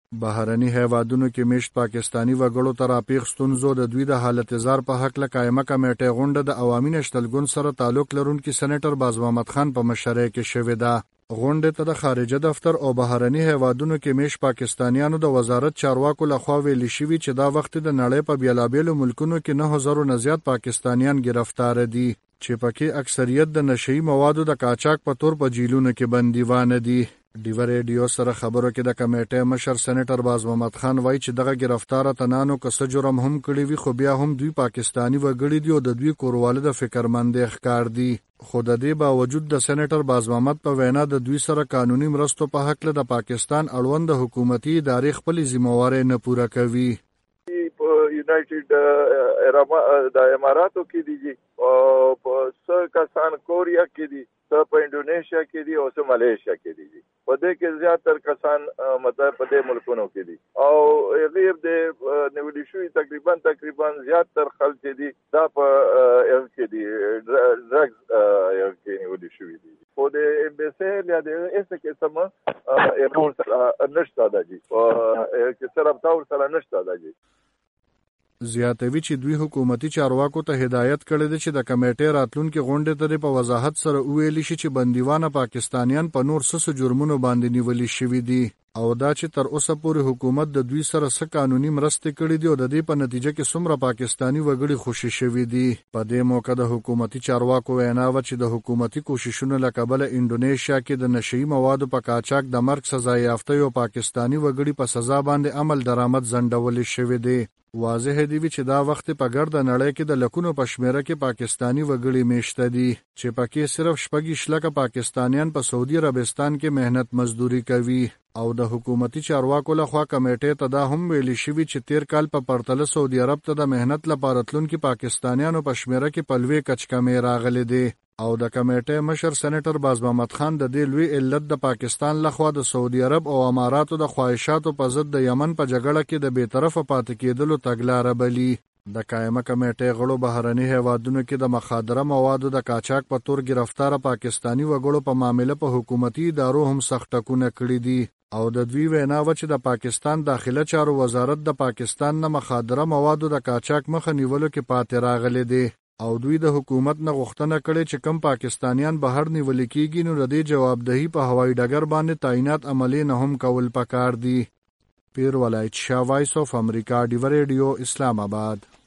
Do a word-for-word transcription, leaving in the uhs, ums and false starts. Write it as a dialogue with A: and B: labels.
A: بهرني هیوادونو کې میشت پاکستانی وګړو ته راپېښ ستونزو د دوی د حالت زار په حق له قایمه کمیټې غونډه د عوامي نشتلګون سره تعلق لرونکي سېنیټر باز محمد خان په مشرۍ کې شوې ده. غونډې ته د خارجه دفتر او بهرني هیوادونو کې میشت پاکستانیانو د وزارت چارواکو لخوا ویلي شوي چې دا وخت د نړۍ په بیلابیلو ملکونو کې نه زرو نه زیات پاکستانیان گرفتار دي چې پکې اکثریت د نشئی موادو د قاچاق په تور په جیلونو کې بندیوان دي. ډیو ریډیو سره خبرو کې د کمیټې مشر سېنیټر باز محمد خان وایي چې دغه گرفتار تنانو که څه جرم هم کړی وي خو بیا هم دوی پاکستانی وګړي دي او د دوی کورواله د فکرمندۍ ښکار دي. خو د دې باوجود د سېنیټر باز محمد په وینا د دوی سره قانوني مرستو په حق له د پاکستان اړوند حکومتي ادارې خپل ذمہواري نه پوره کوي.
B: یونایټډ د اماراتو کې دي او په څه کسان کوریا کې دي، څه په انډونیشیا کې دي او څه ملیشیا کې دي. په دې کې زیاتره کسان مطلب په دې ملکونو کې دي او غیر د نیولې شوی تقریبا تقریبا زیاتره خلک دي دا په یو کې دي ډرګز یو کې نیولې شوی دي. خو د امبیسل یا د اس کې سم ایرور سره نشته دا دي او کې سره تاور سره نشته دا دي.
A: زیاتوي چې دوی حکومتي چارواکو ته هدایت کړی دی چې د کمیټې راتلونکي غونډې ته په وضاحت سره وویل شي چې بندیوانه پاکستانیان په نور څه جرمونو باندې نیولي شوي دي او دا چې تر اوسه پورې حکومت د دوی سره څه قانوني مرستې کړې دي او د دې په نتیجه کې څومره پاکستانی وګړي خوشي شوي دي. په دې موقع د حکومتي چارواکو وینا وه چې د حکومتي کوششونو له کبله انډونیشیا کې د نشئی موادو په قاچاق د مرګ سزا یافته یو پاکستانی وګړي په سزا باندې عمل درآمد ځنډولې شوی دی. واضح دی چې دا وخت په ګرد نړۍ کې د لکونو په شمیره کې پاکستانی وګړي میشته دي چې پکې صرف شپږ شلکه پاکستانیان په سعودي عربستان کې مهنت مزدوري کوي او د حکومتي چارواکو لخوا کمیټې ته دا هم ویلي شوي چې تیر کال په پرتله سعودي عرب ته د مهنت لپاره تلونکي پاکستانیانو په شمیره کې په لوی کچکمې راغلي دي او د کمیټې مشر سېنیټر باز محمد خان د دې لوی علت د پاکستان لخوا د سعودي عرب او اماراتو د خواهشاتو په ضد د یمن په جګړه کې د بیطرفه پاتې کېدلو تګلاره بلی. د قایمه کمیټې غړو بهرني هیوادونو کې د مخادره موادو د قاچاق په تور گرفتار پاکستانی وګړو په معاملې په حکومتي ادارو هم سخت ټکونه کړي دي او د دوی وینا و چې د پاکستان داخله چارو وزارت د پاکستان نه مخادره موادو د قاچاق مخه نیولو کې پاتې راغلي دي او دوی د حکومت نه غوښتنه کړې چې کم پاکستانیان بهر نیول کېږي نو د دې جوابدهي په هوایي ډګر باندې تعینات عملی نه هم کول پکار دي. پیر ولایت شاه، وایس آف امریکا، ډیو ریډیو، اسلام آباد.